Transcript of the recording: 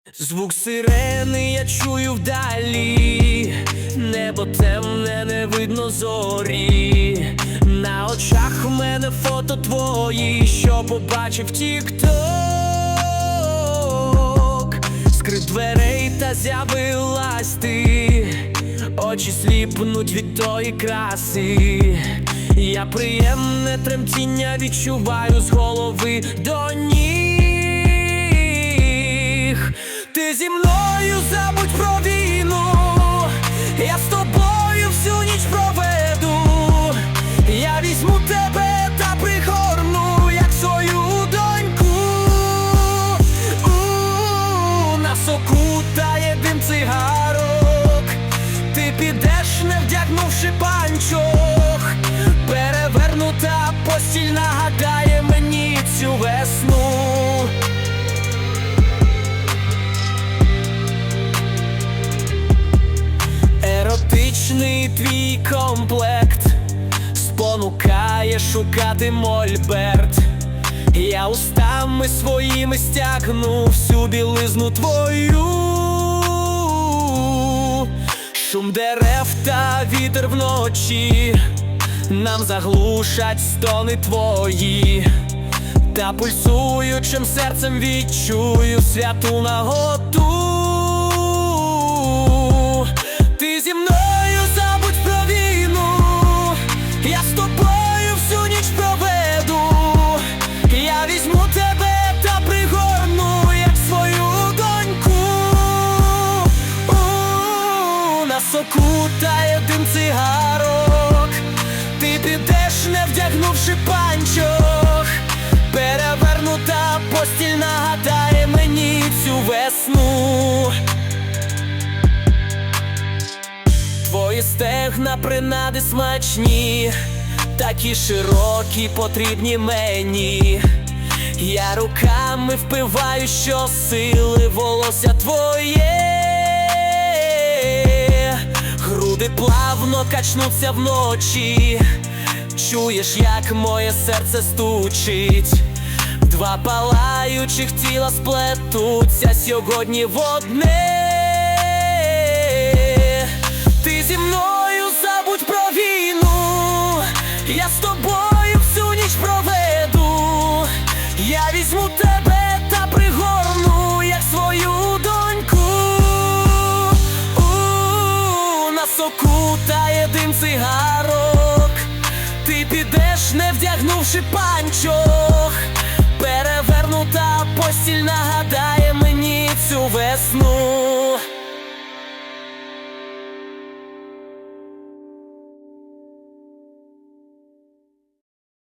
Звук сирени я чую вдалі, небо темне, не видно зорі. На очах в мене фото твої, що побачив тік-ток. Скрип дверей та з'явилась ти, очі сліпнуть від тої краси. Я приємне тремтіння відчуваю з голови до ніг. Ти зі мною забудь про війну, я з тобою всю ніч проведу. Я візьму тебе та пригорну, як свою доньку. Нас окутає дим цигарок, ти підеш, не вдягнувши панчох. Перевернута постіль нагадає мені цю весну. Еротичний твій комплект спонукає шукати мольберт. Я устами своїми стягну всю білизну твою. Шум дерев та вітер вночі нам заглушать стони твої. Та пульсуючим серцем відчую святу наготу. Ти зі мною забудь про війну, я з тобою всю ніч проведу. Я візьму тебе та пригорну, як свою доньку. Нас окутає дим цигарок, ти підеш, не вдягнувши панчох. Перевернута постіль нагадає мені цю весну. Твої стегна принади смачні, такі широкі, потрібні мені. Я руками впиваю щосили волосся твоє. Груди плавно качнуться вночі, чуєш, як моє серце стучить. Два палаючих тіла сплетуться сьогодні в одне. Ти зі мною забудь про війну, я з тобою всю ніч проведу. Я візьму тебе та пригорну, як свою доньку. Нас окутає дим цигарок, ти підеш, не вдягнувши панчох. Перевернута постіль нагадає мені цю весну.